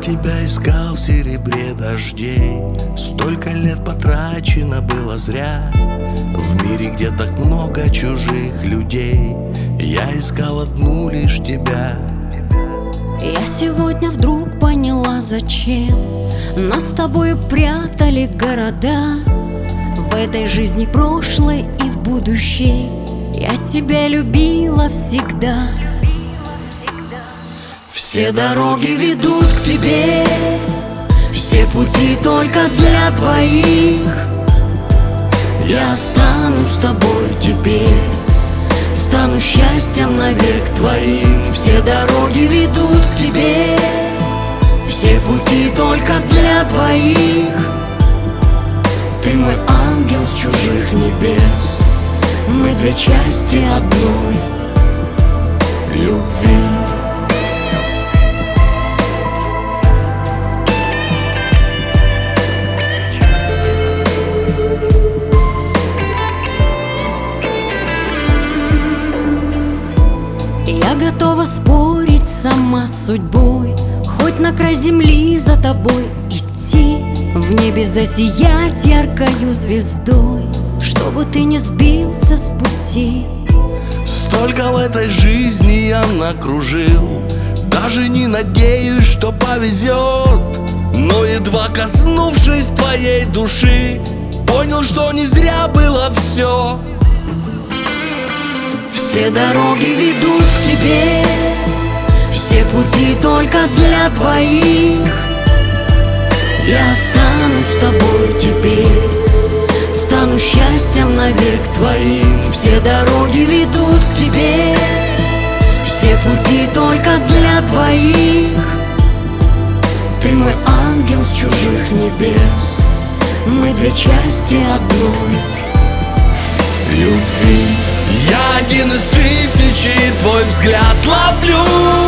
тебя искал в серебре дождей. Столько лет потрачено было зря. В мире, где так много чужих людей, я искал одну лишь тебя. Я сегодня вдруг поняла, зачем нас с тобой прятали города. В этой жизни прошлой и в будущей я тебя любила всегда. Все дороги ведут к тебе, все пути только для двоих. Я останусь с тобой теперь, стану счастьем навек твоим. Все дороги ведут к тебе, все пути только для двоих. Ты мой ангел с чужих небес, мы две части одной любви. Я готова спорить сама с судьбой, хоть на край земли за тобой идти, в небе засиять яркою звездой, чтобы ты не сбился с пути. Столько в этой жизни я накружил, даже не надеюсь, что повезет. Но едва коснувшись твоей души, понял, что не зря было все. Все дороги ведут к тебе, все пути только для двоих. Я останусь с тобой теперь, стану счастьем навек твоим. Все дороги ведут к тебе, все пути только для двоих. Ты мой ангел с чужих небес, мы две части одной любви. Я один из тысячи, твой взгляд ловлю.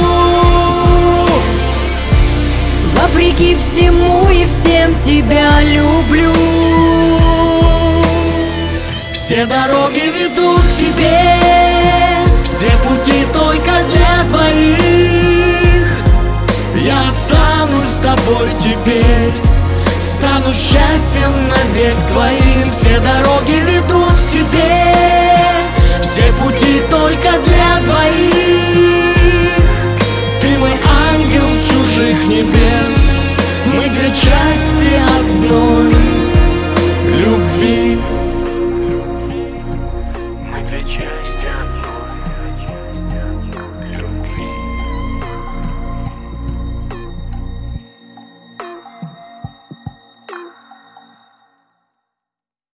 Вопреки всему и всем тебя люблю. Все дороги ведут к тебе, все пути только для двоих. Я останусь с тобой теперь, стану счастьем навек твоим. Все дороги ведут к тебе, все пути только для двоих.